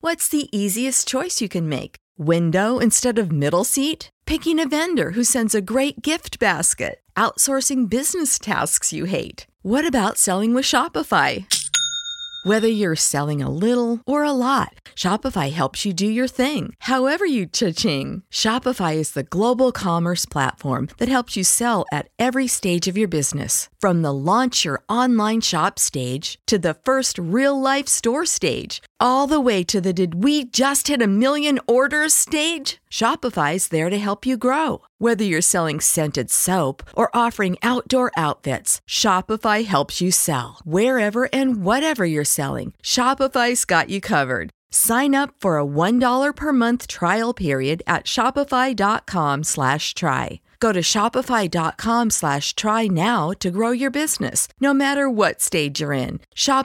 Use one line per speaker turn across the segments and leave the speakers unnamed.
What's the easiest choice you can make? Window instead of middle seat? Picking a vendor who sends a great gift basket? Outsourcing business tasks you hate? What about selling with Shopify? Whether you're selling a little or a lot, Shopify helps you do your thing, however you cha-ching. Shopify is the global commerce platform that helps you sell at every stage of your business. From the launch your online shop stage to the first real-life store stage, all the way to the did we just hit a million orders stage. Shopify's there to help you grow. Whether you're selling scented soap or offering outdoor outfits, Shopify helps you sell. Wherever and whatever you're selling, Shopify's got you covered. Sign up for a $1 per month trial period at shopify.com/try. Go to shopify.com/try now to grow your business, no matter what stage you're in.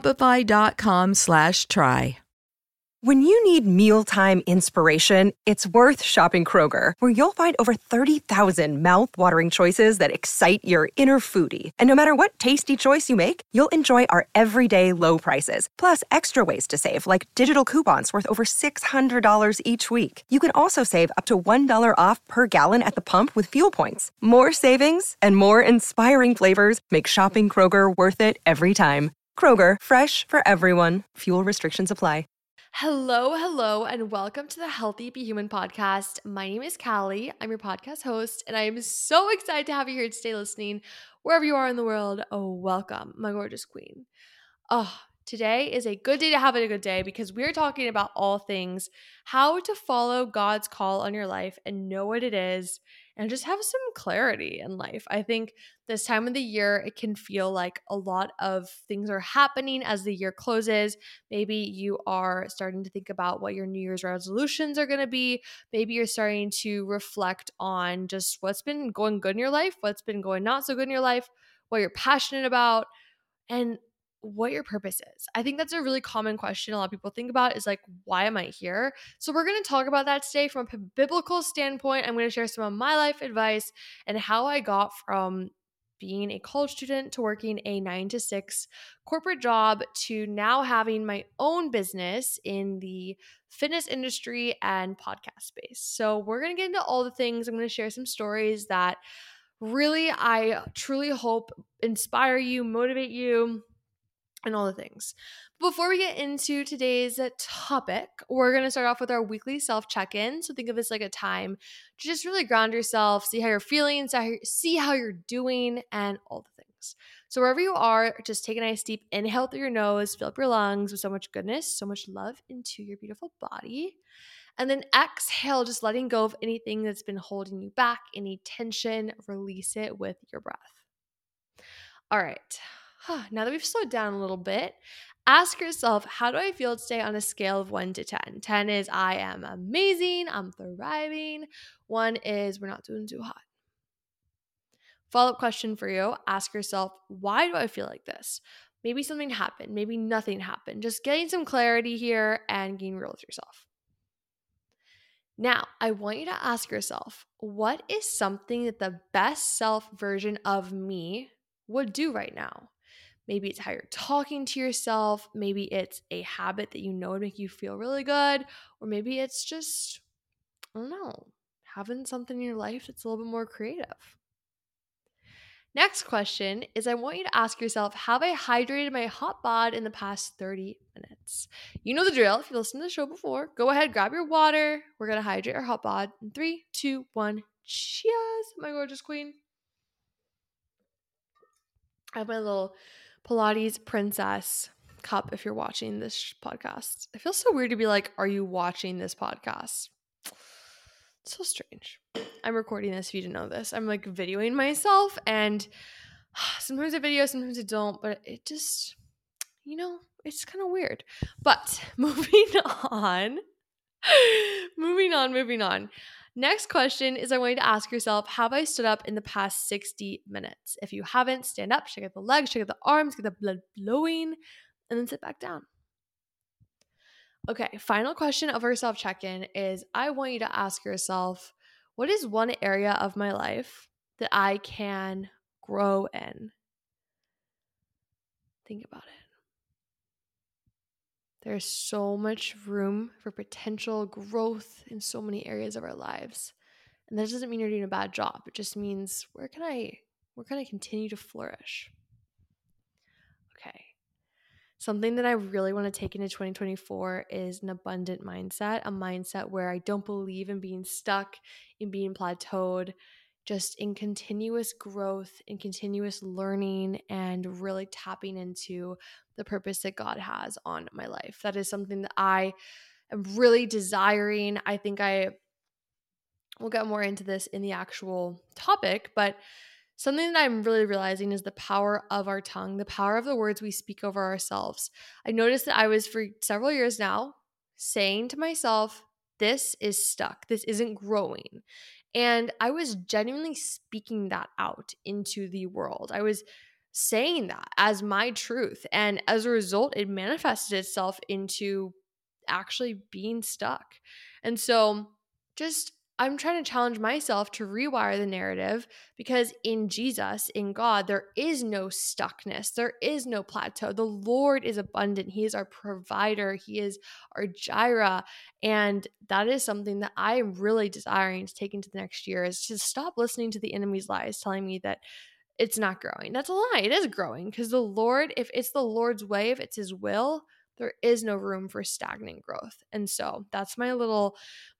Shopify.com/try.
When you need mealtime inspiration, it's worth shopping Kroger, where you'll find over 30,000 mouth-watering choices that excite your inner foodie. And no matter what tasty choice you make, you'll enjoy our everyday low prices, plus extra ways to save, like digital coupons worth over $600 each week. You can also save up to $1 off per gallon at the pump with fuel points. More savings and more inspiring flavors make shopping Kroger worth it every time. Kroger, fresh for everyone. Fuel restrictions apply.
Hello, and welcome to the Healthy Be Human podcast. My name is Callie. I'm your podcast host, and I am so excited to have you here today listening. Wherever you are in the world, welcome, my gorgeous queen. Today is a good day to have a good day because we're talking about all things how to follow God's call on your life and know what it is and just have some clarity in life. I think this time of the year, it can feel like a lot of things are happening as the year closes. Maybe you are starting to think about what your New Year's resolutions are going to be. Maybe you're starting to reflect on just what's been going good in your life, what's been going not so good in your life, what you're passionate about, and what your purpose is. I think that's a really common question a lot of people think about is like, why am I here? So we're going to talk about that today from a biblical standpoint. I'm going to share some of my life advice and how I got from being a college student to working a 9-to-6 corporate job to now having my own business in the fitness industry and podcast space. So we're going to get into all the things. I'm going to share some stories that really, I truly hope inspire you, motivate you, and all the things. Before we get into today's topic, we're going to start off with our weekly self check-in. So think of this like a time to just really ground yourself, see how you're feeling, see how you're doing, and all the things. So wherever you are, just take a nice deep inhale through your nose, fill up your lungs with so much goodness, so much love into your beautiful body. And then exhale, just letting go of anything that's been holding you back, any tension, release it with your breath. All right. Now that we've slowed down a little bit, ask yourself, how do I feel today on a scale of 1 to 10? 10 is I am amazing, I'm thriving. 1 is we're not doing too hot. Follow-up question for you. Ask yourself, why do I feel like this? Maybe something happened. Maybe nothing happened. Just getting some clarity here and getting real with yourself. Now, I want you to ask yourself, what is something that the best self version of me would do right now? Maybe it's how you're talking to yourself. Maybe it's a habit that you know would make you feel really good. Or maybe it's just, I don't know, having something in your life that's a little bit more creative. Next question is I want you to ask yourself, have I hydrated my hot bod in the past 30 minutes? You know the drill. If you listened to the show before, go ahead, grab your water. We're going to hydrate our hot bod in 3, 2, 1. Cheers, my gorgeous queen. I have my little Pilates princess cup if you're watching this podcast. It feels so weird to be like, are you watching this podcast? It's so strange. I'm recording this if you didn't know this. I'm like videoing myself and sometimes I video, sometimes I don't, but it just, it's kind of weird. But moving on. Next question is I want you to ask yourself, have I stood up in the past 60 minutes? If you haven't, stand up, shake out the legs, shake out the arms, get the blood flowing, and then sit back down. Okay, final question of our self check-in is I want you to ask yourself, what is one area of my life that I can grow in? Think about it. There's so much room for potential growth in so many areas of our lives. And that doesn't mean you're doing a bad job. It just means where can I continue to flourish? Okay. Something that I really want to take into 2024 is an abundant mindset, a mindset where I don't believe in being stuck, in being plateaued, just in continuous growth, in continuous learning, and really tapping into the purpose that God has on my life. That is something that I am really desiring. I think I will get more into this in the actual topic, but something that I'm really realizing is the power of our tongue, the power of the words we speak over ourselves. I noticed that I was for several years now saying to myself, this is stuck. This isn't growing. And I was genuinely speaking that out into the world. I was saying that as my truth. And as a result, it manifested itself into actually being stuck. And so just I'm trying to challenge myself to rewire the narrative because in Jesus, in God, there is no stuckness. There is no plateau. The Lord is abundant. He is our provider. He is our Jireh. And that is something that I am really desiring to take into the next year is to stop listening to the enemy's lies telling me that it's not growing. That's a lie. It is growing because the Lord, if it's the Lord's way, if it's his will, there is no room for stagnant growth. And so that's my little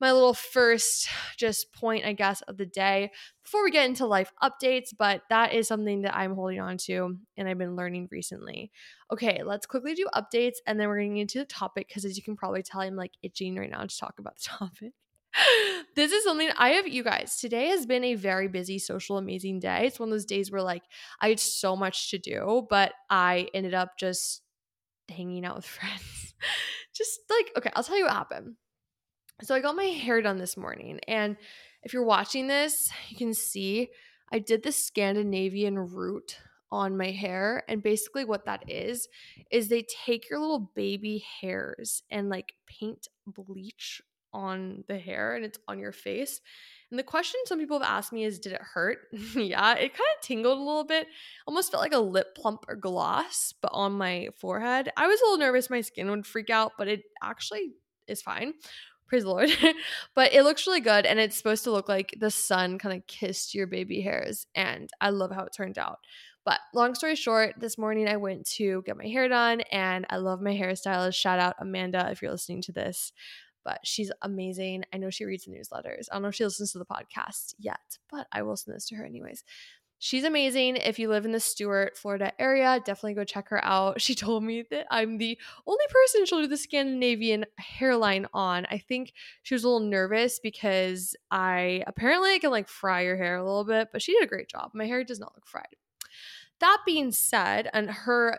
first just point, I guess, of the day before we get into life updates. But that is something that I'm holding on to and I've been learning recently. Okay, let's quickly do updates and then we're going to get into the topic because as you can probably tell, I'm like itching right now to talk about the topic. This is something I have, you guys. Today has been a very busy, social, amazing day. It's one of those days where like I had so much to do, but I ended up just hanging out with friends. Just like, okay, I'll tell you what happened. So I got my hair done this morning. And if you're watching this, you can see I did the Scandinavian root on my hair. And basically what that is they take your little baby hairs and like paint bleach on the hair and it's on your face. And the question some people have asked me is, did it hurt? Yeah, it kind of tingled a little bit. Almost felt like a lip plump or gloss, but on my forehead. I was a little nervous my skin would freak out, but it actually is fine. Praise the Lord. But it looks really good. And it's supposed to look like the sun kind of kissed your baby hairs. And I love how it turned out. But long story short, this morning I went to get my hair done and I love my hairstylist. Shout out Amanda if you're listening to this. But she's amazing. I know she reads the newsletters. I don't know if she listens to the podcast yet, but I will send this to her anyways. She's amazing. If you live in the Stuart, Florida area, definitely go check her out. She told me that I'm the only person she'll do the Scandinavian hairline on. I think she was a little nervous because I apparently can like fry your hair a little bit, but she did a great job. My hair does not look fried. That being said, and her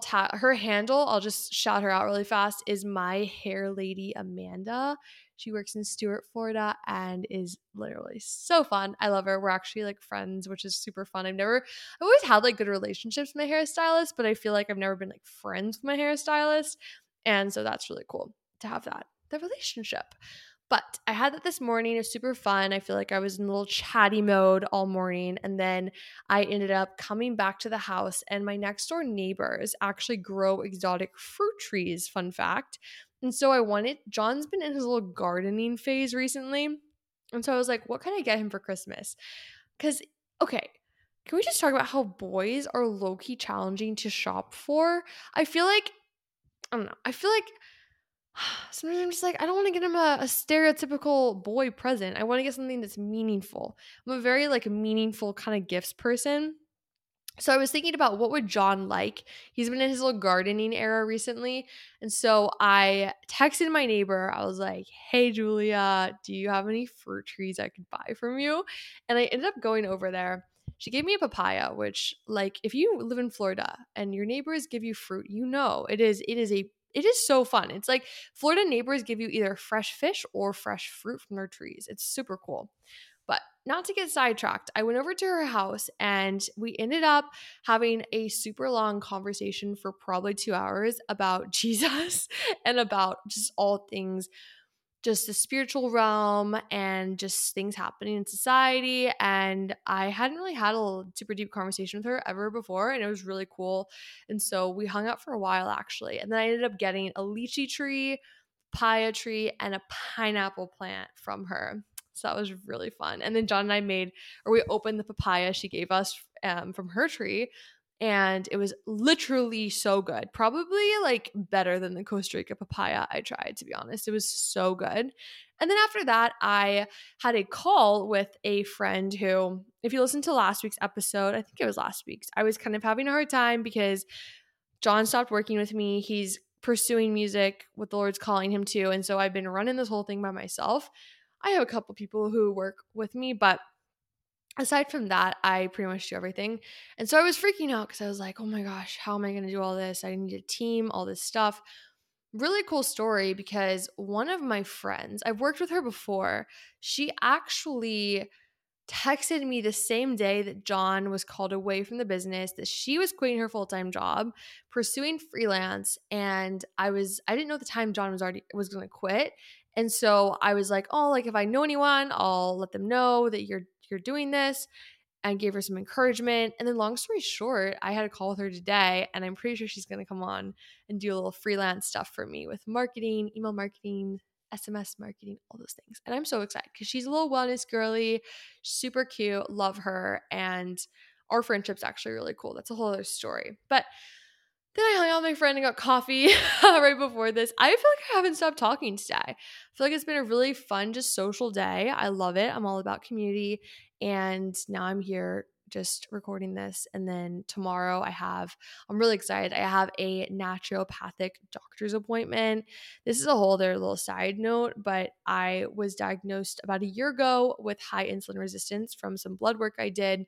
handle, I'll just shout her out really fast, is My Hair Lady Amanda. She works in Stuart, Florida, and is literally so fun. I love her. We're actually like friends, which is super fun. I've always had like good relationships with my hairstylist, but I feel like I've never been like friends with my hairstylist. And so that's really cool to have the relationship. But I had that this morning. It was super fun. I feel like I was in a little chatty mode all morning. And then I ended up coming back to the house, and my next door neighbors actually grow exotic fruit trees. Fun fact. And so John's been in his little gardening phase recently. And so I was like, what can I get him for Christmas? Because, okay, can we just talk about how boys are low-key challenging to shop for? I feel like sometimes I'm just like, I don't want to get him a stereotypical boy present. I want to get something that's meaningful. I'm a very like meaningful kind of gifts person. So I was thinking about what would John like. He's been in his little gardening era recently. And so I texted my neighbor. I was like, hey, Julia, do you have any fruit trees I could buy from you? And I ended up going over there. She gave me a papaya, which like if you live in Florida and your neighbors give you fruit, you know it is so fun. It's like Florida neighbors give you either fresh fish or fresh fruit from their trees. It's super cool. But not to get sidetracked, I went over to her house and we ended up having a super long conversation for probably 2 hours about Jesus and about just all things just the spiritual realm and just things happening in society. And I hadn't really had a super deep conversation with her ever before, and it was really cool. And so we hung out for a while actually. And then I ended up getting a lychee tree, papaya tree, and a pineapple plant from her. So that was really fun. And then John and I we opened the papaya she gave us from her tree, and it was literally so good. Probably like better than the Costa Rica papaya I tried, to be honest. It was so good. And then after that, I had a call with a friend who, if you listen to last week's episode, I think it was last week's, I was kind of having a hard time because John stopped working with me. He's pursuing music, what the Lord's calling him to. And so I've been running this whole thing by myself. I have a couple people who work with me, but aside from that, I pretty much do everything. And so I was freaking out because I was like, oh my gosh, how am I going to do all this? I need a team, all this stuff. Really cool story because one of my friends, I've worked with her before, she actually texted me the same day that John was called away from the business, that she was quitting her full-time job, pursuing freelance, and I didn't know at the time John was going to quit. And so I was like, "Oh, like if I know anyone, I'll let them know that you're doing this." And gave her some encouragement. And then long story short, I had a call with her today, and I'm pretty sure she's going to come on and do a little freelance stuff for me with marketing, email marketing, SMS marketing, all those things. And I'm so excited because she's a little wellness girly, super cute, love her. And our friendship's actually really cool. That's a whole other story. But then I hung out with my friend and got coffee right before this. I feel like I haven't stopped talking today. I feel like it's been a really fun, just social day. I love it. I'm all about community. And now I'm here just recording this. And then tomorrow I'm really excited. I have a naturopathic doctor's appointment. This is a whole other little side note, but I was diagnosed about a year ago with high insulin resistance from some blood work I did.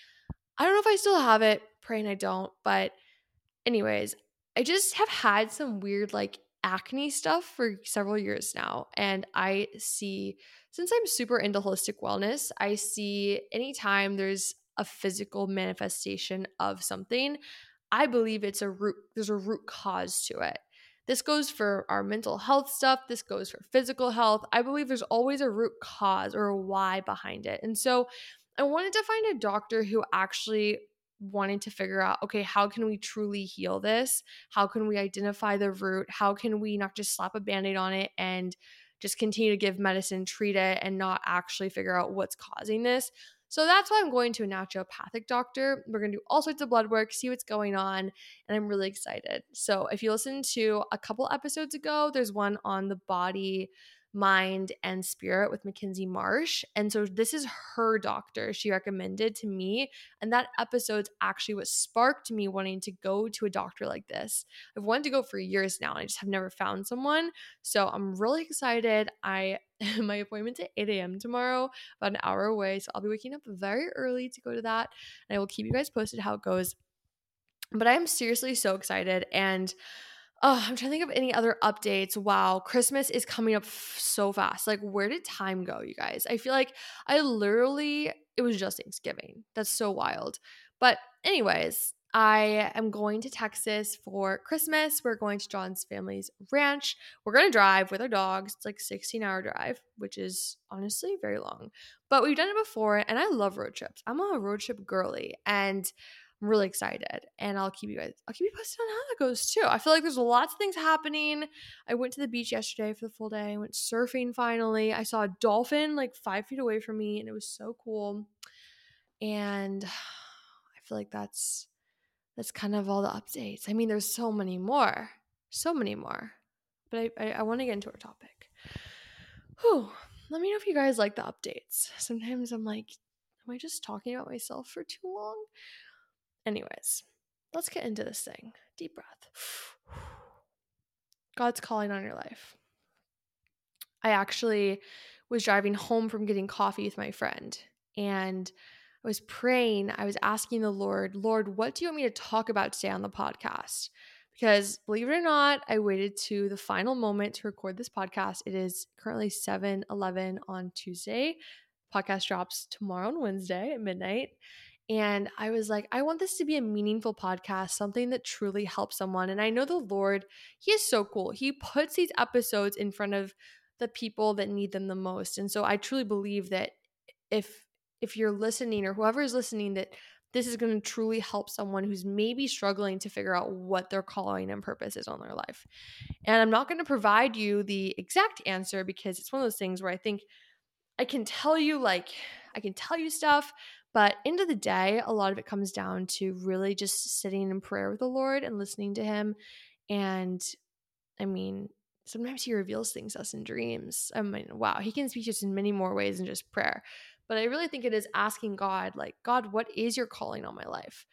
I don't know if I still have it, praying I don't, but anyways, I just have had some weird like acne stuff for several years now. And since I'm super into holistic wellness, I see anytime there's a physical manifestation of something, I believe there's a root cause to it. This goes for our mental health stuff. This goes for physical health. I believe there's always a root cause or a why behind it. And so I wanted to find a doctor who actually wanted to figure out, okay, how can we truly heal this? How can we identify the root? How can we not just slap a band-aid on it and just continue to give medicine, treat it, and not actually figure out what's causing this? So that's why I'm going to a naturopathic doctor. We're going to do all sorts of blood work, see what's going on, and I'm really excited. So if you listen to a couple episodes ago, there's one on the body, mind, and spirit with Mackenzie Marsh. And so this is her doctor she recommended to me. And that episode's actually what sparked me wanting to go to a doctor like this. I've wanted to go for years now, and I just have never found someone. So I'm really excited. My appointment's at 8 a.m. tomorrow, about an hour away. So I'll be waking up very early to go to that. And I will keep you guys posted how it goes. But I am seriously so excited. And I'm trying to think of any other updates. Wow, Christmas is coming up so fast. Like, where did time go, you guys? I feel like it was just Thanksgiving. That's so wild. But anyways, I am going to Texas for Christmas. We're going to John's family's ranch. We're going to drive with our dogs. It's like 16-hour drive, which is honestly very long. But we've done it before, and I love road trips. I'm a road trip girly, and I'm really excited, and I'll keep you posted on how that goes too. I feel like there's lots of things happening. I went to the beach yesterday for the full day. I went surfing finally. I saw a dolphin like 5 feet away from me, and it was so cool. And I feel like that's kind of all the updates. I mean, there's so many more. But I want to get into our topic. Whew. Let me know if you guys like the updates. Sometimes I'm like, am I just talking about myself for too long? Anyways, let's get into this thing. Deep breath. God's calling on your life. I actually was driving home from getting coffee with my friend, and I was praying. I was asking the Lord, what do you want me to talk about today on the podcast? Because believe it or not, I waited to the final moment to record this podcast. It is currently 7:11 on Tuesday. Podcast drops tomorrow on Wednesday at midnight. And I was like, I want this to be a meaningful podcast, something that truly helps someone. And I know the Lord, He is so cool. He puts these episodes in front of the people that need them the most. And so I truly believe that if you're listening, or whoever is listening, that this is going to truly help someone who's maybe struggling to figure out what their calling and purpose is on their life. And I'm not going to provide you the exact answer, because it's one of those things where I think I can tell you stuff, but end of the day, a lot of it comes down to really just sitting in prayer with the Lord and listening to him. And I mean, sometimes he reveals things to us in dreams. I mean, wow, he can speak to us in many more ways than just prayer. But I really think it is asking God, like, God, what is your calling on my life?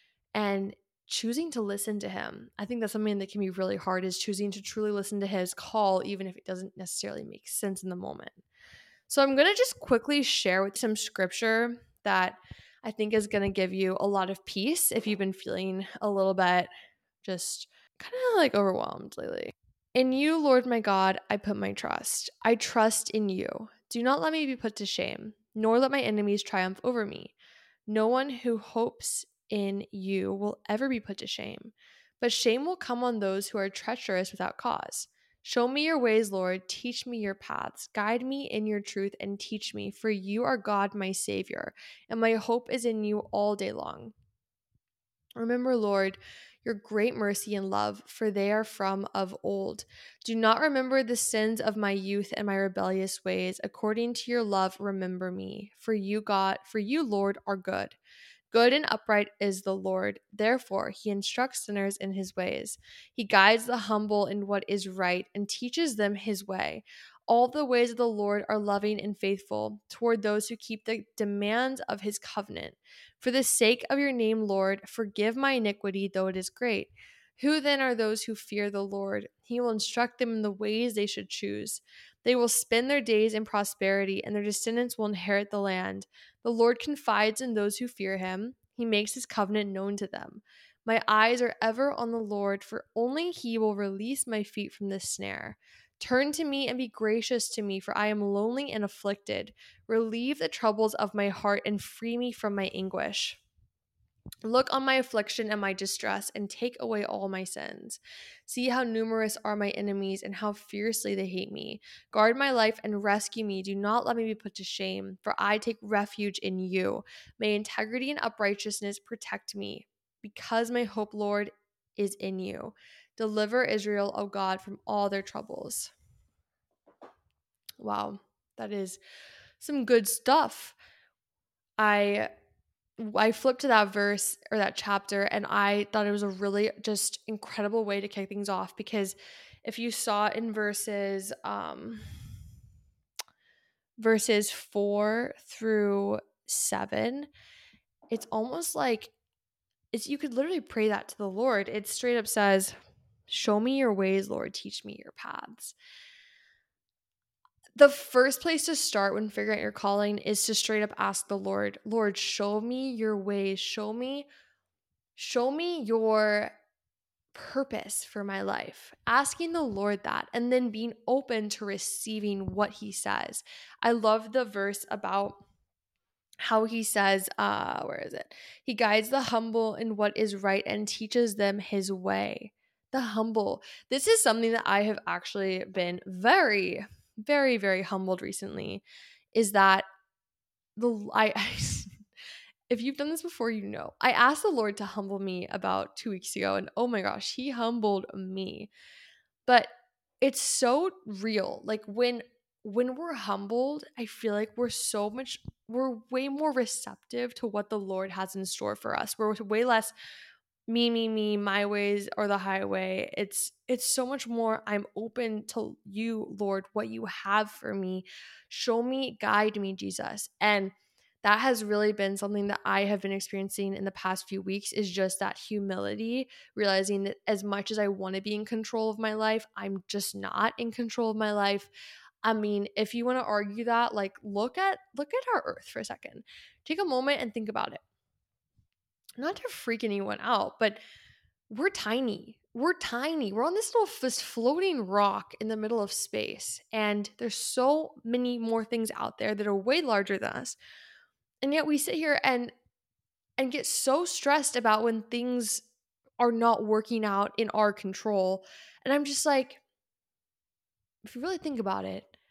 And choosing to listen to him. I think that's something that can be really hard, is choosing to truly listen to his call, even if it doesn't necessarily make sense in the moment. So I'm going to just quickly share with some scripture that I think is going to give you a lot of peace if you've been feeling a little bit just kind of like overwhelmed lately. In you, Lord my God, I put my trust. I trust in you. Do not let me be put to shame, nor let my enemies triumph over me. No one who hopes in you will ever be put to shame, but shame will come on those who are treacherous without cause. Show me your ways, Lord. Teach me your paths. Guide me in your truth and teach me, for you are God, my Savior, and my hope is in you all day long. Remember, Lord, your great mercy and love, for they are from of old. Do not remember the sins of my youth and my rebellious ways. According to your love, remember me. For you, Lord, are good. Good and upright is the Lord. Therefore, he instructs sinners in his ways. He guides the humble in what is right and teaches them his way. All the ways of the Lord are loving and faithful toward those who keep the demands of his covenant. For the sake of your name, Lord, forgive my iniquity, though it is great. Who then are those who fear the Lord? He will instruct them in the ways they should choose. They will spend their days in prosperity, and their descendants will inherit the land. The Lord confides in those who fear him. He makes his covenant known to them. My eyes are ever on the Lord, for only he will release my feet from this snare. Turn to me and be gracious to me, for I am lonely and afflicted. Relieve the troubles of my heart and free me from my anguish. Look on my affliction and my distress, and take away all my sins. See how numerous are my enemies, and how fiercely they hate me. Guard my life and rescue me. Do not let me be put to shame, for I take refuge in you. May integrity and uprightness protect me, because my hope, Lord, is in you. Deliver Israel, O God, from all their troubles. Wow, that is some good stuff. I flipped to that verse or that chapter, and I thought it was a really just incredible way to kick things off, because if you saw in verses 4 through 7, it's almost like you could literally pray that to the Lord. It straight up says, show me your ways, Lord, teach me your paths. The first place to start when figuring out your calling is to straight up ask the Lord, Lord, show me your ways. Show me your purpose for my life. Asking the Lord that, and then being open to receiving what he says. I love the verse about how he says, where is it? He guides the humble in what is right and teaches them his way. The humble. This is something that I have actually been very, very, very humbled recently, is that if you've done this before, you know. I asked the Lord to humble me about 2 weeks ago, and oh my gosh, he humbled me. But it's so real. Like when we're humbled, I feel like we're way more receptive to what the Lord has in store for us. We're way less me, my ways or the highway. It's so much more, I'm open to you, Lord, what you have for me. Show me, guide me, Jesus. And that has really been something that I have been experiencing in the past few weeks, is just that humility, realizing that as much as I want to be in control of my life, I'm just not in control of my life. I mean, if you want to argue that, like look at our earth for a second. Take a moment and think about it. Not to freak anyone out, but we're tiny. We're tiny. We're on this floating rock in the middle of space. And there's so many more things out there that are way larger than us. And yet we sit here and get so stressed about when things are not working out in our control. And I'm just like, if you really think about it,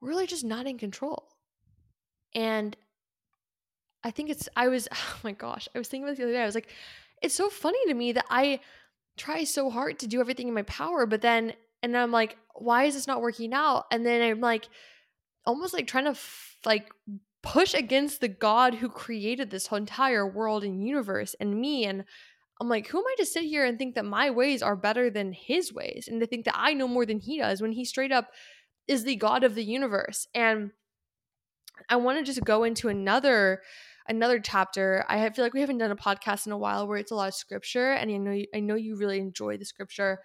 we're really just not in control. And I think oh my gosh, I was thinking about it the other day. I was like, it's so funny to me that I try so hard to do everything in my power, and I'm like, why is this not working out? And then I'm like, almost like trying to push against the God who created this whole entire world and universe and me. And I'm like, who am I to sit here and think that my ways are better than his ways and to think that I know more than he does when he straight up is the God of the universe? And I want to just go into another chapter. I feel like we haven't done a podcast in a while where it's a lot of scripture, and I know you really enjoy the scripture.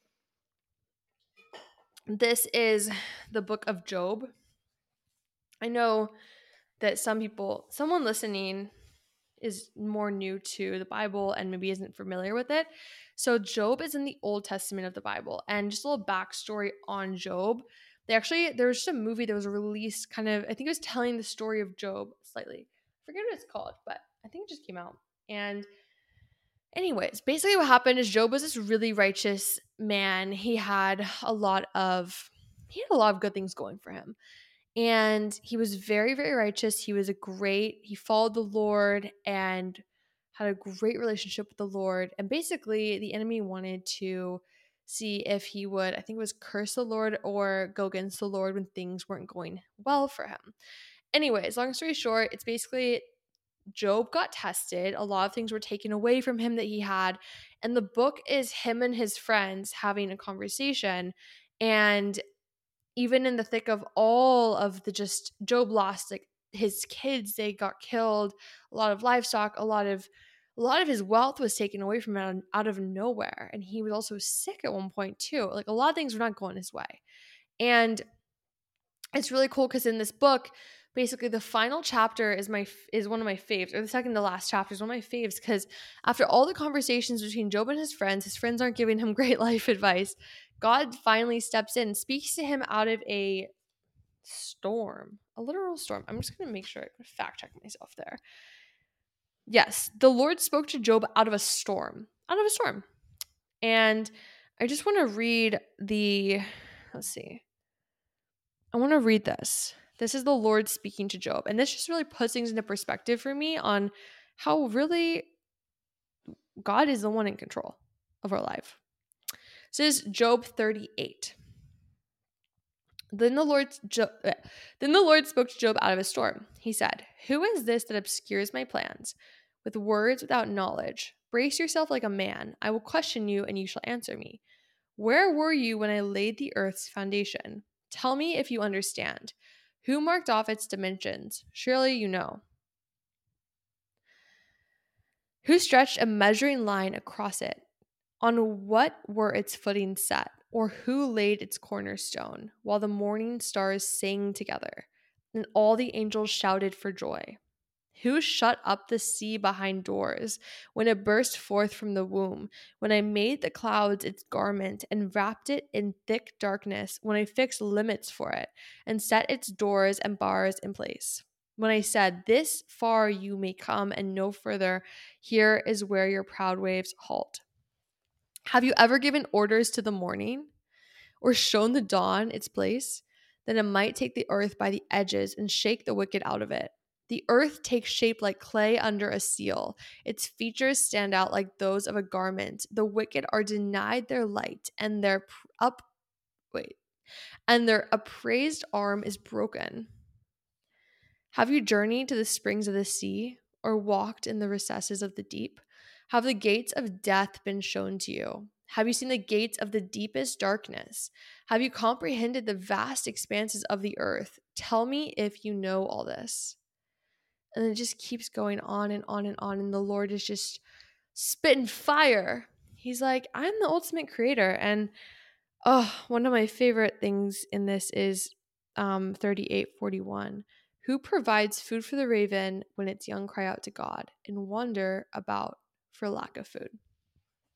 This is the book of Job. I know that someone listening is more new to the Bible and maybe isn't familiar with it. So Job is in the Old Testament of the Bible. And just a little backstory on Job. There was just a movie that was released I think it was telling the story of Job slightly. I forget what it's called, but I think it just came out. And anyways, basically what happened is Job was this really righteous man. He had a lot of good things going for him. And he was very, very righteous. He followed the Lord and had a great relationship with the Lord. And basically, the enemy wanted to see if he would, I think it was curse the Lord or go against the Lord when things weren't going well for him. Anyways, long story short, it's basically Job got tested. A lot of things were taken away from him that he had. And the book is him and his friends having a conversation. And even in the thick of all of Job lost like his kids, they got killed, a lot of livestock, a lot of his wealth was taken away from him out of nowhere. And he was also sick at one point too. Like a lot of things were not going his way. And it's really cool because in this book, basically the final chapter is one of my faves, or the second to last chapter is one of my faves, because after all the conversations between Job and his friends aren't giving him great life advice. God finally steps in, speaks to him out of a storm, a literal storm. I'm just going to make sure I fact check myself there. Yes, the Lord spoke to Job out of a storm. And I just want to read I want to read this. This is the Lord speaking to Job. And this just really puts things into perspective for me on how really God is the one in control of our life. This is Job 38. Then the Lord spoke to Job out of a storm. He said, "Who is this that obscures my plans with words without knowledge? Brace yourself like a man. I will question you, and you shall answer me. Where were you when I laid the earth's foundation? Tell me if you understand. Who marked off its dimensions? Surely you know. Who stretched a measuring line across it? On what were its footings set? Or who laid its cornerstone, while the morning stars sang together, and all the angels shouted for joy? Who shut up the sea behind doors when it burst forth from the womb? When I made the clouds its garment and wrapped it in thick darkness, when I fixed limits for it and set its doors and bars in place? When I said, 'This far you may come and no further, here is where your proud waves halt.' Have you ever given orders to the morning, or shown the dawn its place, that it might take the earth by the edges and shake the wicked out of it? The earth takes shape like clay under a seal. Its features stand out like those of a garment. The wicked are denied their light, and their upraised arm is broken. Have you journeyed to the springs of the sea, or walked in the recesses of the deep? Have the gates of death been shown to you? Have you seen the gates of the deepest darkness? Have you comprehended the vast expanses of the earth? Tell me if you know all this." And it just keeps going on and on and on. And the Lord is just spitting fire. He's like, I'm the ultimate creator. And one of my favorite things in this is 38:41. Who provides food for the raven when its young cry out to God and wonder about for lack of food?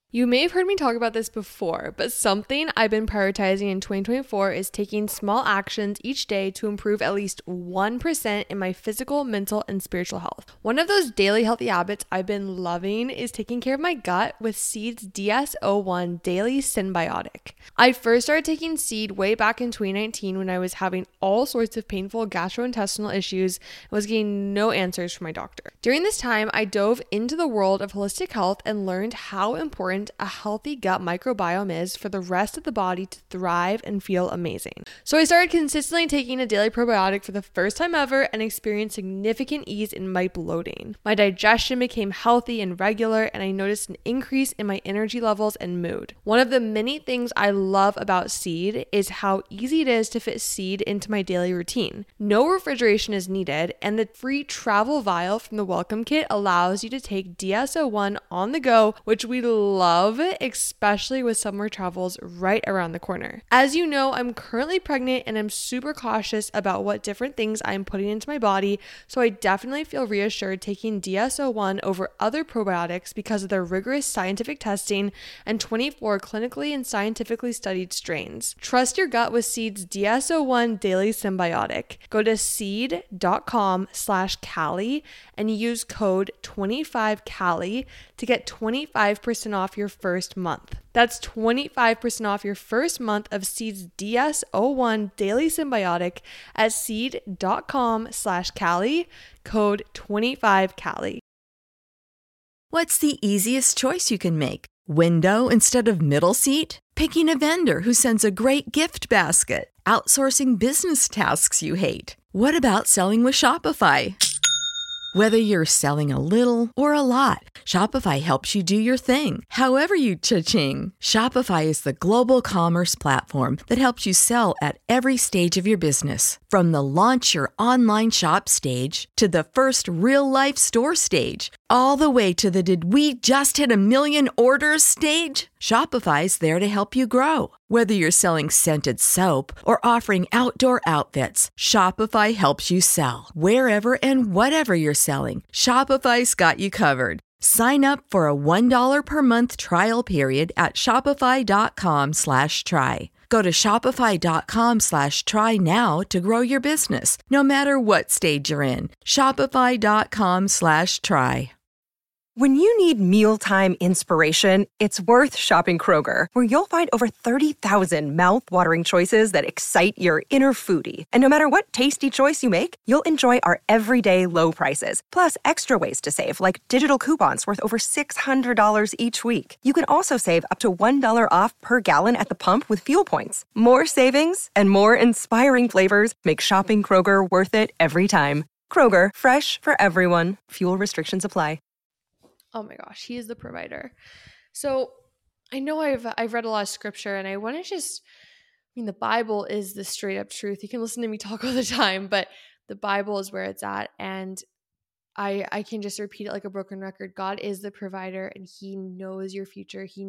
You may have heard me talk about this before, but something I've been prioritizing in 2024 is taking small actions each day to improve at least 1% in my physical, mental, and spiritual health. One of those daily healthy habits I've been loving is taking care of my gut with Seed's DS-01 Daily Synbiotic. I first started taking Seed way back in 2019 when I was having all sorts of painful gastrointestinal issues and was getting no answers from my doctor. During this time, I dove into the world of holistic health and learned how important a healthy gut microbiome is for the rest of the body to thrive and feel amazing. So I started consistently taking a daily probiotic for the first time ever and experienced significant ease in my bloating. My digestion became healthy and regular, and I noticed an increase in my energy levels and mood. One of the many things I love about Seed is how easy it is to fit Seed into my daily routine. No refrigeration is needed, and the free travel vial from the welcome kit allows you to take DS-01 on the go, which we love, especially with summer travels right around the corner. As you know, I'm currently pregnant and I'm super cautious about what different things I'm putting into my body, so I definitely feel reassured taking DS-01 over other probiotics because of their rigorous scientific testing and 24 clinically and scientifically studied strains. Trust your gut with Seed's DS-01 Daily Synbiotic. Go to seed.com/Callie and use code 25Callie to get 25% off your first month. That's 25% off your first month of Seed's DS-01 Daily Synbiotic at seed.com/Callie, code 25Callie.
What's the easiest choice you can make? Window instead of middle seat? Picking a vendor who sends a great gift basket? Outsourcing business tasks you hate? What about selling with Shopify? Whether you're selling a little or a lot, Shopify helps you do your thing, however you cha-ching. Shopify is the global commerce platform that helps you sell at every stage of your business. From the launch your online shop stage to the first real-life store stage, all the way to the did we just hit a million orders stage. Shopify's there to help you grow. Whether you're selling scented soap or offering outdoor outfits, Shopify helps you sell. Wherever and whatever you're selling, Shopify's got you covered. Sign up for a $1 per month trial period at shopify.com/try. Go to shopify.com/try now to grow your business, no matter what stage you're in. Shopify.com/try.
When you need mealtime inspiration, it's worth shopping Kroger, where you'll find over 30,000 mouth-watering choices that excite your inner foodie. And no matter what tasty choice you make, you'll enjoy our everyday low prices, plus extra ways to save, like digital coupons worth over $600 each week. You can also save up to $1 off per gallon at the pump with fuel points. More savings and more inspiring flavors make shopping Kroger worth it every time. Kroger, fresh for everyone. Fuel restrictions apply.
Oh my gosh, he is the provider. So I know I've read a lot of scripture, and I want to the Bible is the straight up truth. You can listen to me talk all the time, but the Bible is where it's at. And I can just repeat it like a broken record. God is the provider, and he knows your future. He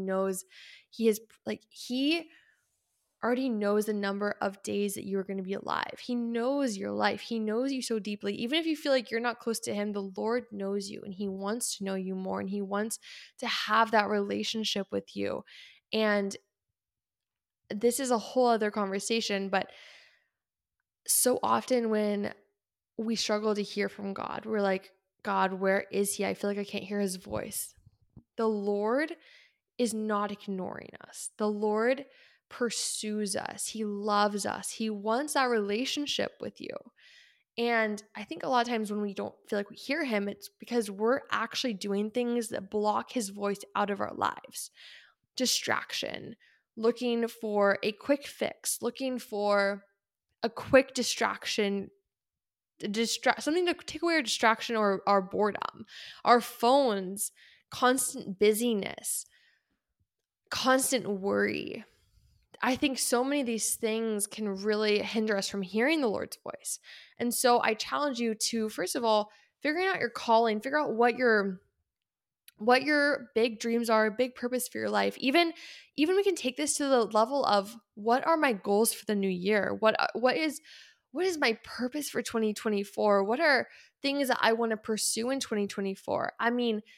already knows the number of days that you are going to be alive. He knows your life. He knows you so deeply. Even if you feel like you're not close to him, the Lord knows you, and he wants to know you more, and he wants to have that relationship with you. And this is a whole other conversation, but so often when we struggle to hear from God, we're like, God, where is he? I feel like I can't hear his voice. The Lord is not ignoring us. The Lord pursues us. He loves us. He wants that relationship with you. And I think a lot of times when we don't feel like we hear him, it's because we're actually doing things that block his voice out of our lives. Distraction, looking for a quick fix, looking for a quick distraction, something to take away our distraction or our boredom, our phones, constant busyness, constant worry. I think so many of these things can really hinder us from hearing the Lord's voice. And so I challenge you to, first of all, figuring out your calling, figure out what your big dreams are, big purpose for your life. Even we can take this to the level of, what are my goals for the new year? What is my purpose for 2024? What are things that I want to pursue in 2024? I mean,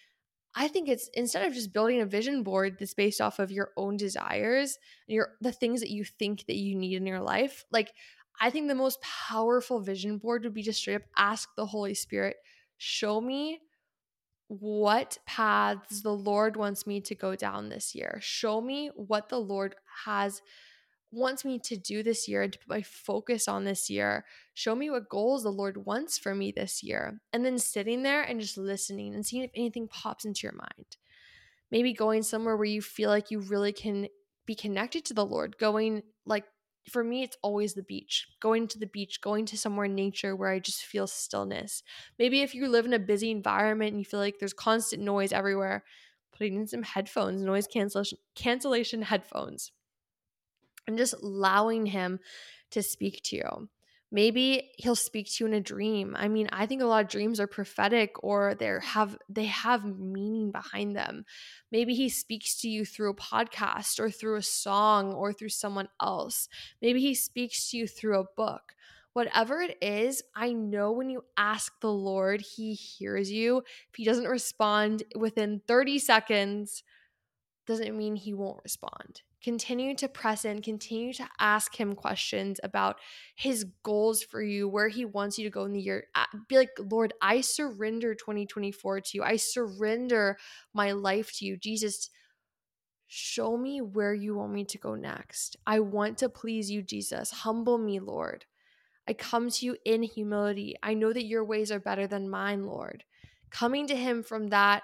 I think it's instead of just building a vision board that's based off of your own desires and the things that you think that you need in your life, like I think the most powerful vision board would be just straight up ask the Holy Spirit, show me what paths the Lord wants me to go down this year. Show me what the Lord wants me to do this year and to put my focus on this year. Show me what goals the Lord wants for me this year. And then sitting there and just listening and seeing if anything pops into your mind. Maybe going somewhere where you feel like you really can be connected to the Lord. Going, like, for me, it's always the beach. Going to the beach, going to somewhere in nature where I just feel stillness. Maybe if you live in a busy environment and you feel like there's constant noise everywhere, putting in some headphones, noise cancellation headphones, and just allowing him to speak to you. Maybe he'll speak to you in a dream. I mean, I think a lot of dreams are prophetic or they have meaning behind them. Maybe he speaks to you through a podcast or through a song or through someone else. Maybe he speaks to you through a book. Whatever it is, I know when you ask the Lord, he hears you. If he doesn't respond within 30 seconds, doesn't mean he won't respond. Continue to press in, continue to ask him questions about his goals for you, where he wants you to go in the year. Be like, Lord, I surrender 2024 to you. I surrender my life to you. Jesus, show me where you want me to go next. I want to please you, Jesus. Humble me, Lord. I come to you in humility. I know that your ways are better than mine, Lord. Coming to him from that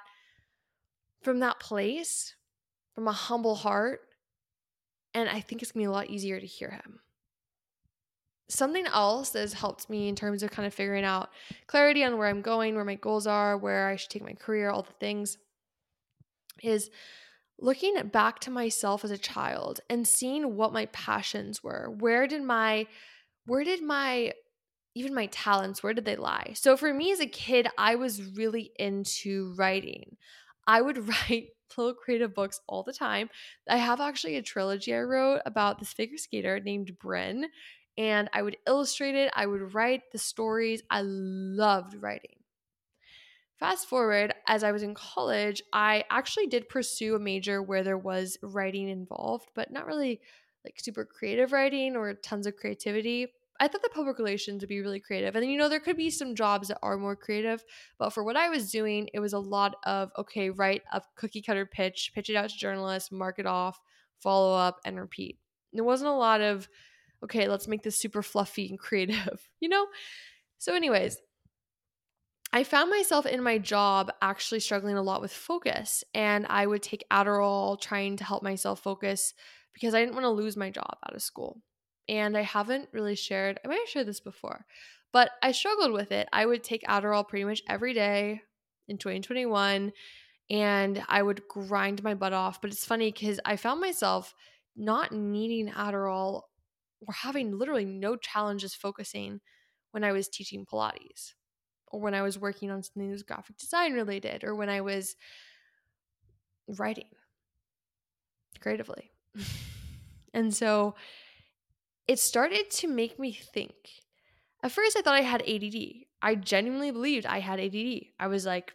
place, from a humble heart, and I think it's going to be a lot easier to hear him. Something else that has helped me in terms of kind of figuring out clarity on where I'm going, where my goals are, where I should take my career, all the things, is looking back to myself as a child and seeing what my passions were. Where did my even my talents, where did they lie? So for me as a kid, I was really into writing. I would write little creative books all the time. I have actually a trilogy I wrote about this figure skater named Bryn, and I would illustrate it. I would write the stories. I loved writing. Fast forward, as I was in college, I actually did pursue a major where there was writing involved, but not really like super creative writing or tons of creativity. I thought the public relations would be really creative. And there could be some jobs that are more creative, but for what I was doing, it was a lot of, okay, write a cookie cutter pitch it out to journalists, mark it off, follow up, and repeat. There wasn't a lot of, okay, let's make this super fluffy and creative, So anyways, I found myself in my job actually struggling a lot with focus, and I would take Adderall trying to help myself focus because I didn't want to lose my job out of school. And I haven't really shared, I might have shared this before, but I struggled with it. I would take Adderall pretty much every day in 2021, and I would grind my butt off. But it's funny because I found myself not needing Adderall or having literally no challenges focusing when I was teaching Pilates, or when I was working on something that was graphic design related, or when I was writing creatively. And so it started to make me think. At first, I thought I had ADD. I genuinely believed I had ADD. I was like,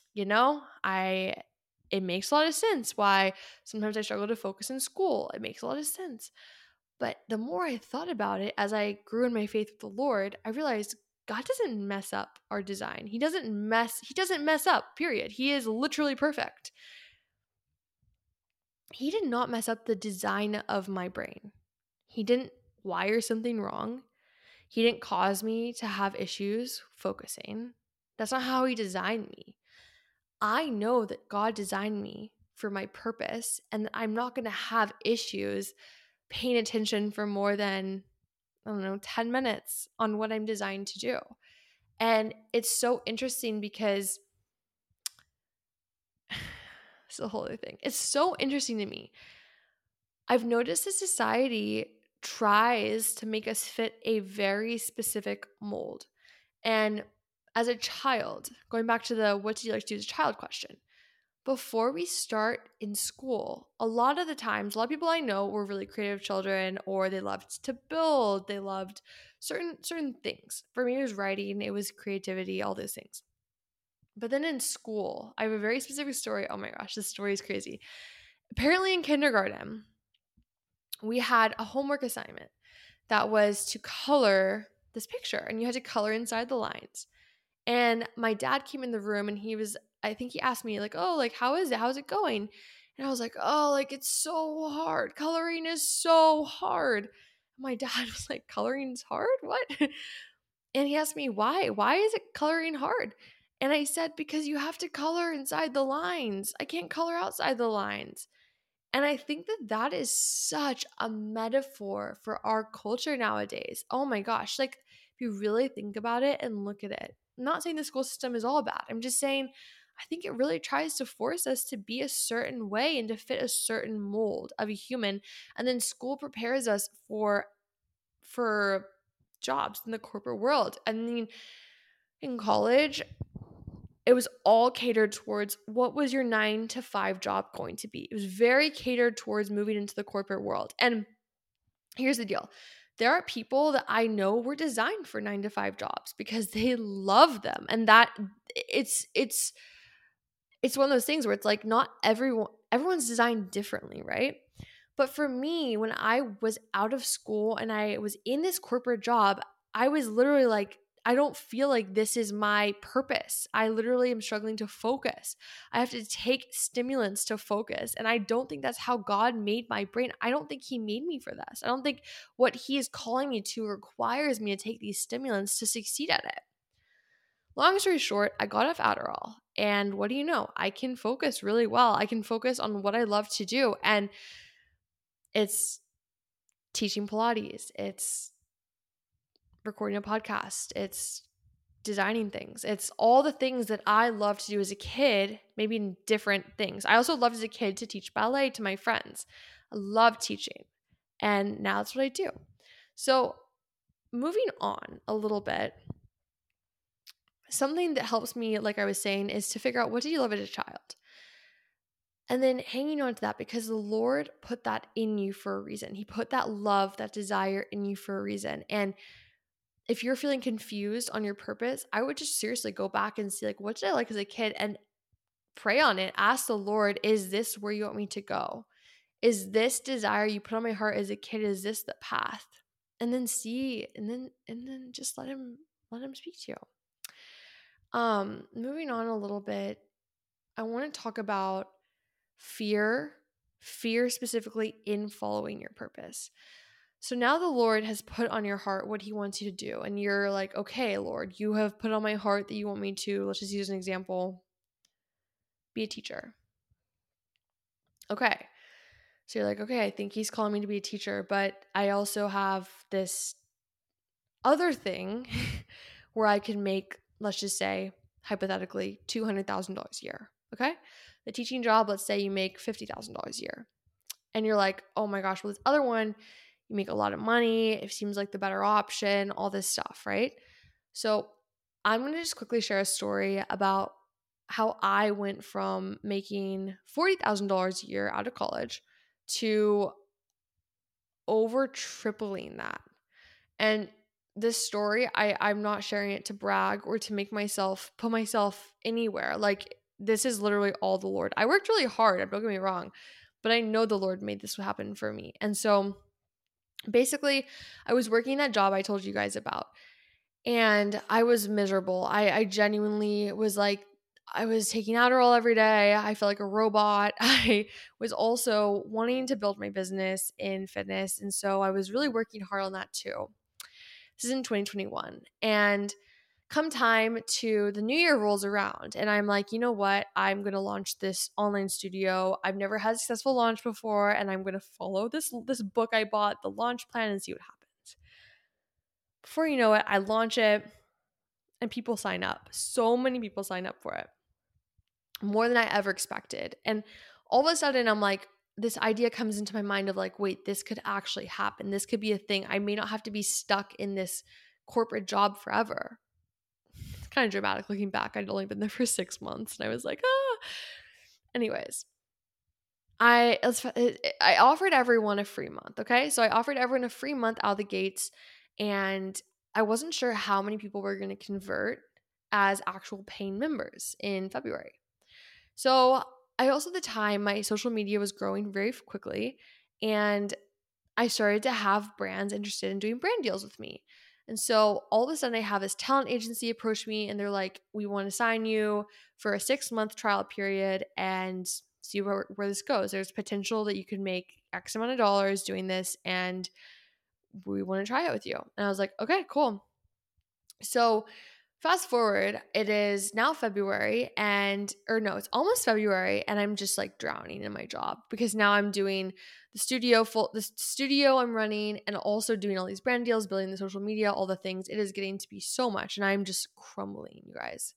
it makes a lot of sense why sometimes I struggle to focus in school. It makes a lot of sense. But the more I thought about it, as I grew in my faith with the Lord, I realized God doesn't mess up our design. He doesn't mess up, period. He is literally perfect. He did not mess up the design of my brain. He didn't wire something wrong. He didn't cause me to have issues focusing. That's not how he designed me. I know that God designed me for my purpose, and I'm not going to have issues paying attention for more than 10 minutes on what I'm designed to do. And it's so interesting because it's a whole other thing. It's so interesting to me. I've noticed that society tries to make us fit a very specific mold. And as a child, going back to the what do you like to do as a child question, before we start in school, a lot of people I know were really creative children, or they loved to build, they loved certain things. For me, it was writing, it was creativity, all those things. But then in school, I have a very specific story. Oh my gosh, this story is crazy. Apparently in kindergarten, we had a homework assignment that was to color this picture, and you had to color inside the lines. And my dad came in the room and I think he asked me like, oh, like, how is it? How's it going? And I was like, oh, like, it's so hard. Coloring is so hard. And my dad was like, coloring is hard? What? And he asked me, why? Why is it coloring hard? And I said, because you have to color inside the lines. I can't color outside the lines. And I think that that is such a metaphor for our culture nowadays. Oh my gosh. Like, if you really think about it and look at it, I'm not saying the school system is all bad. I'm just saying, I think it really tries to force us to be a certain way and to fit a certain mold of a human. And then school prepares us for jobs in the corporate world. And then in college, it was all catered towards what was your 9 to 5 job going to be. It was very catered towards moving into the corporate world. And here's the deal. There are people that I know were designed for 9 to 5 jobs because they love them. And that it's one of those things where it's like not everyone's designed differently, right? But for me, when I was out of school and I was in this corporate job, I was literally like, I don't feel like this is my purpose. I literally am struggling to focus. I have to take stimulants to focus. And I don't think that's how God made my brain. I don't think He made me for this. I don't think what He is calling me to requires me to take these stimulants to succeed at it. Long story short, I got off Adderall. And what do you know? I can focus really well. I can focus on what I love to do. And it's teaching Pilates. It's recording a podcast. It's designing things. It's all the things that I loved to do as a kid, maybe in different things. I also loved as a kid to teach ballet to my friends. I love teaching. And now that's what I do. So moving on a little bit, something that helps me, like I was saying, is to figure out what did you love as a child? And then hanging on to that because the Lord put that in you for a reason. He put that love, that desire in you for a reason. And if you're feeling confused on your purpose, I would just seriously go back and see, like, what did I like as a kid? And pray on it. Ask the Lord, is this where you want me to go? Is this desire you put on my heart as a kid, is this the path? And then see, and then just let him speak to you. Moving on a little bit, I want to talk about fear specifically in following your purpose. So now the Lord has put on your heart what He wants you to do. And you're like, okay, Lord, you have put on my heart that you want me to, let's just use an example, be a teacher. Okay. So you're like, okay, I think He's calling me to be a teacher, but I also have this other thing where I can make, let's just say, hypothetically, $200,000 a year. Okay. The teaching job, let's say you make $50,000 a year. And you're like, oh my gosh, well, this other one, you make a lot of money. It seems like the better option, all this stuff, right? So I'm going to just quickly share a story about how I went from making $40,000 a year out of college to over tripling that. And this story, I'm not sharing it to brag or to make myself put myself anywhere. Like, this is literally all the Lord. I worked really hard, don't get me wrong, but I know the Lord made this happen for me. And so basically, I was working that job I told you guys about, and I was miserable. I genuinely was like, I was taking Adderall every day. I felt like a robot. I was also wanting to build my business in fitness, and so I was really working hard on that too. This is in 2021, and come time to the new year rolls around, and I'm like, you know what? I'm going to launch this online studio. I've never had a successful launch before, and I'm going to follow this book I bought, the launch plan, and see what happens. Before you know it, I launch it, and people sign up. So many people sign up for it. More than I ever expected. And all of a sudden, I'm like, this idea comes into my mind of like, wait, this could actually happen. This could be a thing. I may not have to be stuck in this corporate job forever. It's kind of dramatic looking back. I'd only been there for 6 months, and I was like, Anyways, I offered everyone a free month, okay? So I offered everyone a free month out of the gates, and I wasn't sure how many people were going to convert as actual paying members in February. So I also, at the time, my social media was growing very quickly, and I started to have brands interested in doing brand deals with me. And so all of a sudden, I have this talent agency approach me, and they're like, we want to sign you for a 6-month trial period and see where this goes. There's potential that you could make X amount of dollars doing this, and we want to try it with you. And I was like, okay, cool. So fast forward, it is now February it's almost February, and I'm just like drowning in my job because now I'm doing the studio I'm running, and also doing all these brand deals, building the social media, all the things. It is getting to be so much, and I'm just crumbling, you guys.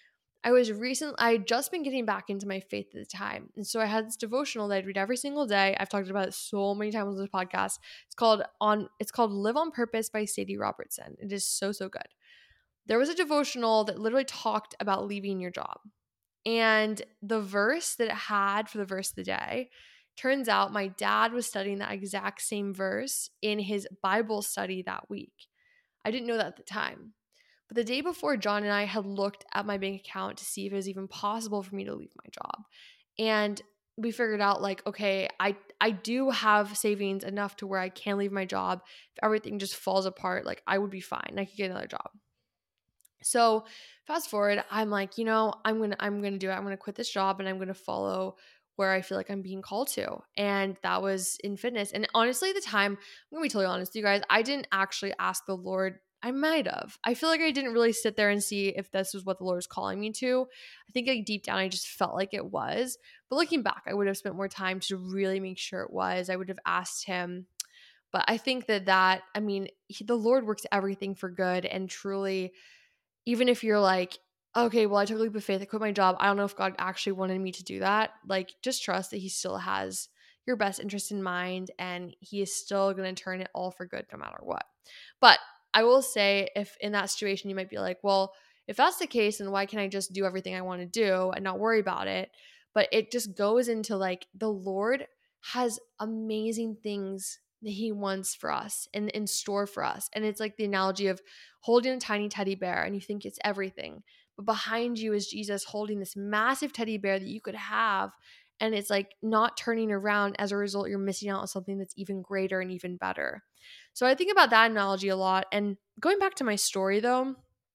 I had just been getting back into my faith at the time. And so I had this devotional that I'd read every single day. I've talked about it so many times on this podcast. It's called Live on Purpose by Sadie Robertson. It is so, so good. There was a devotional that literally talked about leaving your job. And the verse that it had for the verse of the day, turns out my dad was studying that exact same verse in his Bible study that week. I didn't know that at the time. But the day before, John and I had looked at my bank account to see if it was even possible for me to leave my job. And we figured out like, okay, I do have savings enough to where I can leave my job. If everything just falls apart, like I would be fine. I could get another job. So fast forward, I'm like, I'm gonna do it. I'm gonna quit this job, and I'm gonna follow where I feel like I'm being called to. And that was in fitness. And honestly, at the time, I'm gonna be totally honest with you guys, I didn't actually ask the Lord. I might have. I feel like I didn't really sit there and see if this was what the Lord was calling me to. I think like deep down, I just felt like it was. But looking back, I would have spent more time to really make sure it was. I would have asked him. But I think the Lord works everything for good, and truly, even if you're like, okay, well, I took a leap of faith, I quit my job, I don't know if God actually wanted me to do that. Like, just trust that he still has your best interest in mind, and he is still going to turn it all for good no matter what. But I will say, if in that situation, you might be like, well, if that's the case, then why can't I just do everything I want to do and not worry about it? But it just goes into like, the Lord has amazing things that he wants for us and in store for us. And it's like the analogy of holding a tiny teddy bear, and you think it's everything. But behind you is Jesus holding this massive teddy bear that you could have. And it's like not turning around. As a result, you're missing out on something that's even greater and even better. So I think about that analogy a lot. And going back to my story though,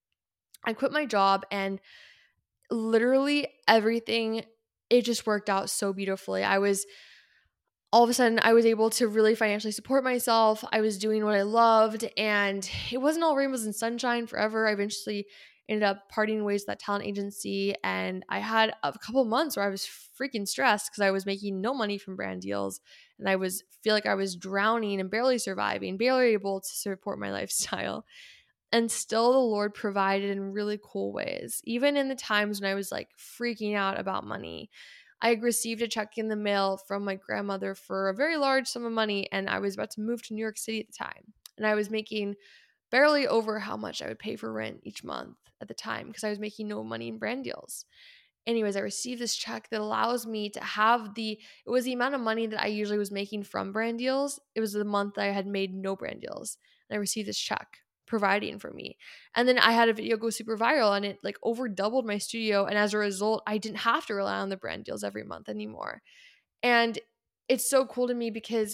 I quit my job, and literally everything, it just worked out so beautifully. All of a sudden, I was able to really financially support myself. I was doing what I loved, and it wasn't all rainbows and sunshine forever. I eventually ended up parting ways with that talent agency, and I had a couple months where I was freaking stressed because I was making no money from brand deals, and feel like I was drowning and barely surviving, barely able to support my lifestyle. And still the Lord provided in really cool ways, even in the times when I was like freaking out about money. I received a check in the mail from my grandmother for a very large sum of money, and I was about to move to New York City at the time. And I was making barely over how much I would pay for rent each month at the time because I was making no money in brand deals. Anyways, I received this check that allows me to have it was the amount of money that I usually was making from brand deals. It was the month that I had made no brand deals. And I received this check providing for me. And then I had a video go super viral, and it like over doubled my studio. And as a result, I didn't have to rely on the brand deals every month anymore. And it's so cool to me because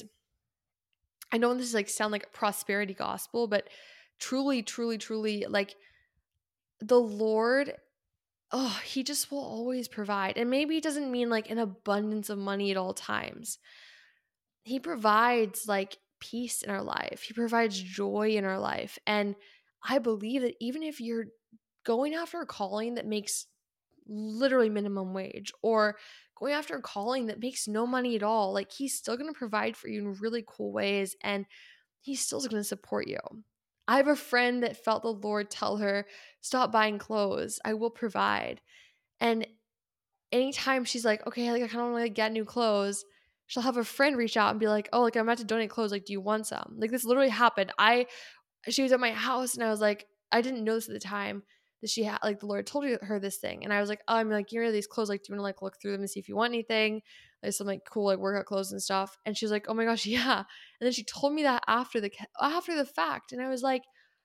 I know this like sound like a prosperity gospel, but truly, truly, truly, like the Lord, he just will always provide. And maybe it doesn't mean like an abundance of money at all times. He provides like peace in our life. He provides joy in our life. And I believe that even if you're going after a calling that makes literally minimum wage, or going after a calling that makes no money at all, like he's still going to provide for you in really cool ways, and he's still going to support you. I have a friend that felt the Lord tell her, stop buying clothes. I will provide. And anytime she's like, okay, like I kind of want to get new clothes, she'll have a friend reach out and be like, oh, like I'm about to donate clothes. Like, do you want some? Like this literally happened. She was at my house, and I was like, I didn't know this at the time that she had, like the Lord told her this thing. And I was like, oh, I'm like, you're these clothes. Like, do you want to like look through them and see if you want anything? Like some like cool like workout clothes and stuff. And she was like, oh my gosh, yeah. And then she told me that after the fact. And I was like,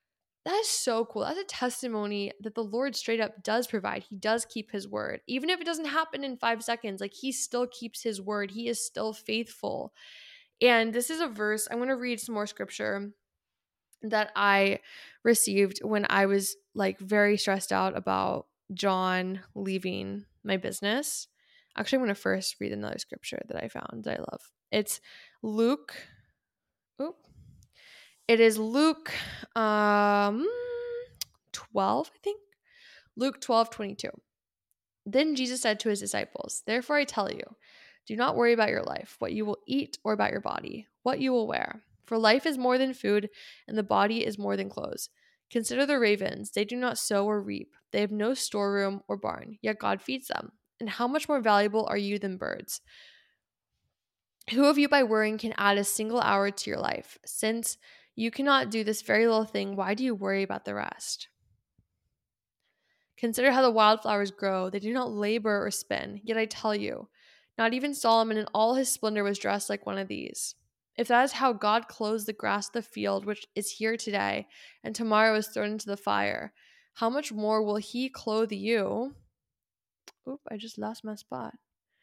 That is so cool. That's a testimony that the Lord straight up does provide. He does keep his word. Even if it doesn't happen in 5 seconds, like he still keeps his word. He is still faithful. And this is a verse. I'm going to read some more scripture that I received when I was like very stressed out about John leaving my business. Actually, I'm going to first read another scripture that I found that I love. It's Luke. Oop. It is Luke 12, I think. Luke 12:22. Then Jesus said to his disciples, "Therefore I tell you, do not worry about your life, what you will eat, or about your body, what you will wear. For life is more than food, and the body is more than clothes. Consider the ravens. They do not sow or reap. They have no storeroom or barn, yet God feeds them. And how much more valuable are you than birds? Who of you by worrying can add a single hour to your life? Since you cannot do this very little thing, why do you worry about the rest? Consider how the wildflowers grow. They do not labor or spin. Yet I tell you, not even Solomon in all his splendor was dressed like one of these. If that is how God clothes the grass of the field, which is here today, and tomorrow is thrown into the fire, how much more will he clothe you?" Oop, I just lost my spot.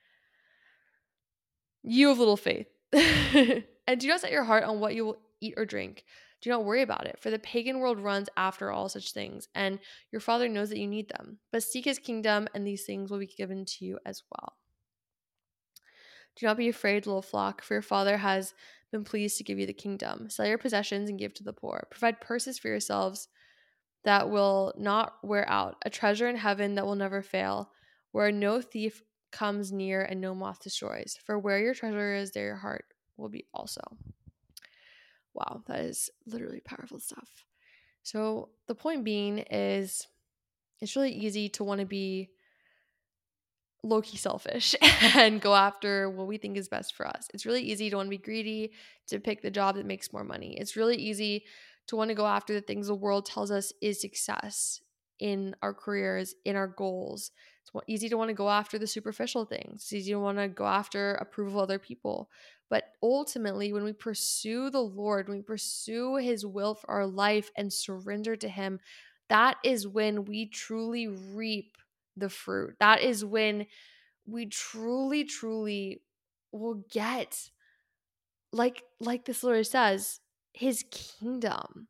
"You of little faith." "And do not set your heart on what you will eat or drink. Do not worry about it, for the pagan world runs after all such things, and your Father knows that you need them. But seek his kingdom, and these things will be given to you as well. Do not be afraid, little flock, for your Father has been pleased to give you the kingdom. Sell your possessions and give to the poor. Provide purses for yourselves that will not wear out, a treasure in heaven that will never fail, where no thief comes near and no moth destroys. For where your treasure is, there your heart will be also." Wow, that is literally powerful stuff. So the point being is it's really easy to want to be low-key selfish and go after what we think is best for us. It's really easy to want to be greedy, to pick the job that makes more money. It's really easy to want to go after the things the world tells us is success in our careers, in our goals. It's easy to want to go after the superficial things. It's easy to want to go after approval of other people. But ultimately, when we pursue the Lord, when we pursue his will for our life and surrender to him, that is when we truly reap the fruit. That is when we truly, truly will get, like this literally says, his kingdom.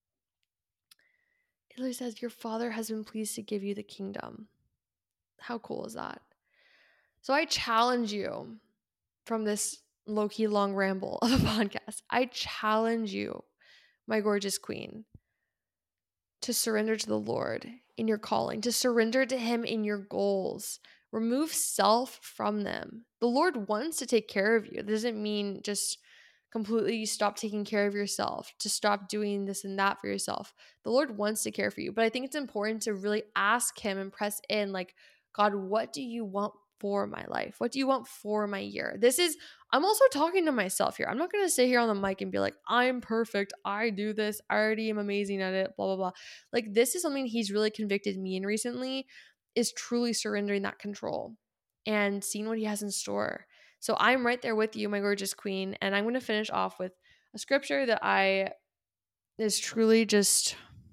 It literally says, your Father has been pleased to give you the kingdom. How cool is that? So I challenge you from this low-key long ramble of a podcast. I challenge you, my gorgeous queen, to surrender to the Lord in your calling, to surrender to him in your goals. Remove self from them. The Lord wants to take care of you. It doesn't mean just completely stop taking care of yourself, to stop doing this and that for yourself. The Lord wants to care for you. But I think it's important to really ask him and press in, like, God, what do you want for my life? What do you want for my year? I'm also talking to myself here. I'm not going to sit here on the mic and be like, I'm perfect. I do this. I already am amazing at it, blah, blah, blah. Like, this is something he's really convicted me in recently, is truly surrendering that control and seeing what he has in store. So I'm right there with you, my gorgeous queen. And I'm going to finish off with a scripture that is truly just...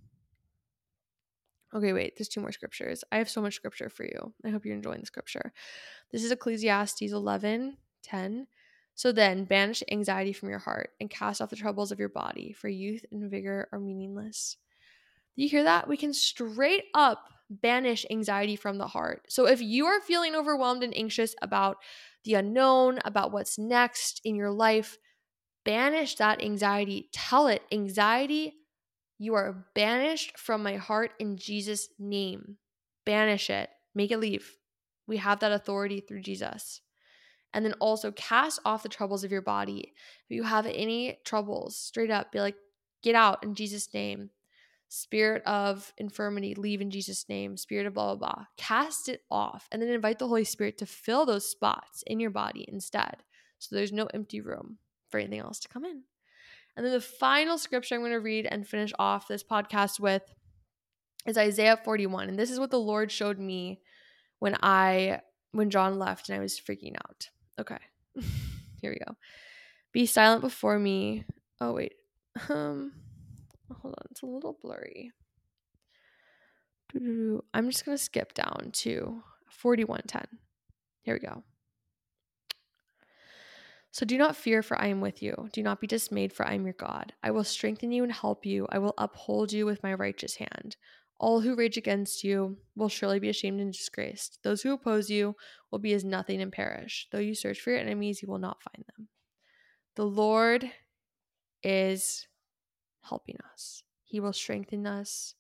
Okay, wait, there's 2 more scriptures. I have so much scripture for you. I hope you're enjoying the scripture. This is Ecclesiastes 11:10. "So then, banish anxiety from your heart and cast off the troubles of your body, for youth and vigor are meaningless." Do you hear that? We can straight up banish anxiety from the heart. So if you are feeling overwhelmed and anxious about the unknown, about what's next in your life, banish that anxiety. Tell it, anxiety, you are banished from my heart in Jesus' name. Banish it. Make it leave. We have that authority through Jesus. And then also cast off the troubles of your body. If you have any troubles, straight up, be like, get out in Jesus' name. Spirit of infirmity, leave in Jesus' name. Spirit of blah, blah, blah. Cast it off. And then invite the Holy Spirit to fill those spots in your body instead. So there's no empty room for anything else to come in. And then the final scripture I'm going to read and finish off this podcast with is Isaiah 41. And this is what the Lord showed me when John left and I was freaking out. Okay, here we go. "Be silent before me." Oh, wait. Hold on, it's a little blurry. I'm just going to skip down to 41:10. Here we go. So do not fear, for I am with you. Do not be dismayed, for I am your God. I will strengthen you and help you. I will uphold you with my righteous hand. All who rage against you will surely be ashamed and disgraced. Those who oppose you will be as nothing and perish. Though you search for your enemies, you will not find them. The Lord is helping us. He will strengthen us,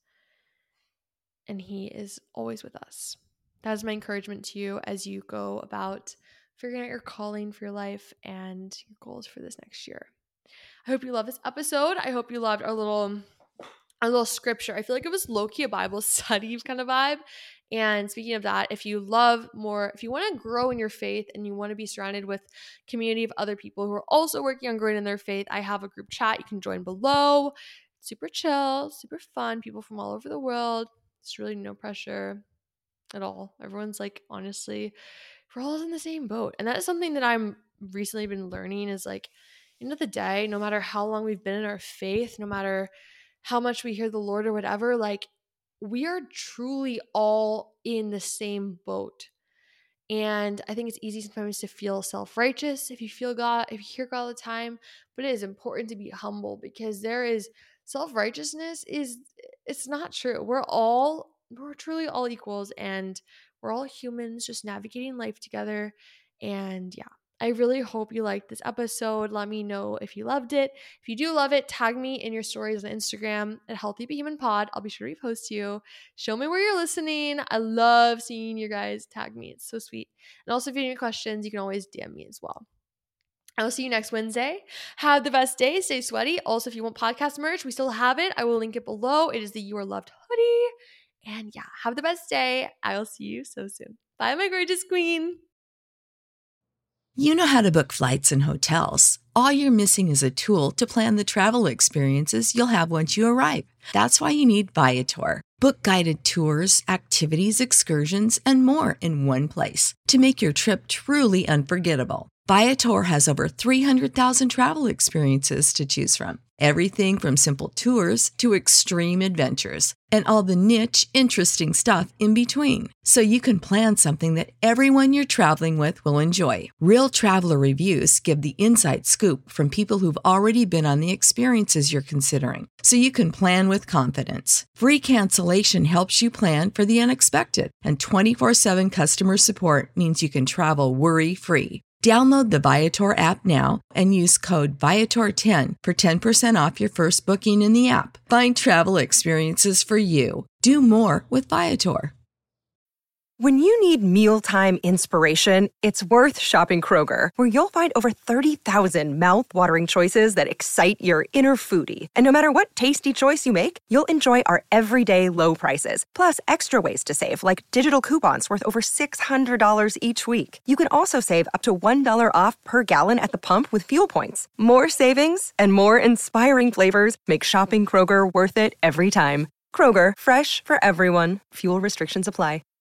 and He is always with us. That is my encouragement to you as you go about figuring out your calling for your life and your goals for this next year. I hope you love this episode. I hope you loved our little scripture. I feel like it was low-key a Bible study kind of vibe. And speaking of that, if you want to grow in your faith and you want to be surrounded with a community of other people who are also working on growing in their faith, I have a group chat you can join below. Super chill, super fun, people from all over the world. It's really no pressure at all. Everyone's like, honestly, we're all in the same boat. And that is something that I'm recently been learning is like, end of the day, no matter how long we've been in our faith, no matter how much we hear the Lord or whatever, like we are truly all in the same boat. And I think it's easy sometimes to feel self-righteous if you hear God all the time, but it is important to be humble because there is self-righteousness it's not true. We're truly all equals and we're all humans just navigating life together. And yeah, I really hope you liked this episode. Let me know if you loved it. If you do love it, tag me in your stories on Instagram at Healthy But Human Pod. I'll be sure to repost you. Show me where you're listening. I love seeing you guys tag me. It's so sweet. And also, if you have any questions, you can always DM me as well. I will see you next Wednesday. Have the best day. Stay sweaty. Also, if you want podcast merch, we still have it. I will link it below. It is the You Are Loved hoodie. And yeah, have the best day. I will see you so soon. Bye, my gorgeous queen.
You know how to book flights and hotels. All you're missing is a tool to plan the travel experiences you'll have once you arrive. That's why you need Viator. Book guided tours, activities, excursions, and more in one place to make your trip truly unforgettable. Viator has over 300,000 travel experiences to choose from. Everything from simple tours to extreme adventures and all the niche, interesting stuff in between. So you can plan something that everyone you're traveling with will enjoy. Real traveler reviews give the inside scoop from people who've already been on the experiences you're considering. So you can plan with confidence. Free cancellation helps you plan for the unexpected. And 24/7 customer support means you can travel worry-free. Download the Viator app now and use code Viator10 for 10% off your first booking in the app. Find travel experiences for you. Do more with Viator.
When you need mealtime inspiration, it's worth shopping Kroger, where you'll find over 30,000 mouth-watering choices that excite your inner foodie. And no matter what tasty choice you make, you'll enjoy our everyday low prices, plus extra ways to save, like digital coupons worth over $600 each week. You can also save up to $1 off per gallon at the pump with fuel points. More savings and more inspiring flavors make shopping Kroger worth it every time. Kroger, fresh for everyone. Fuel restrictions apply.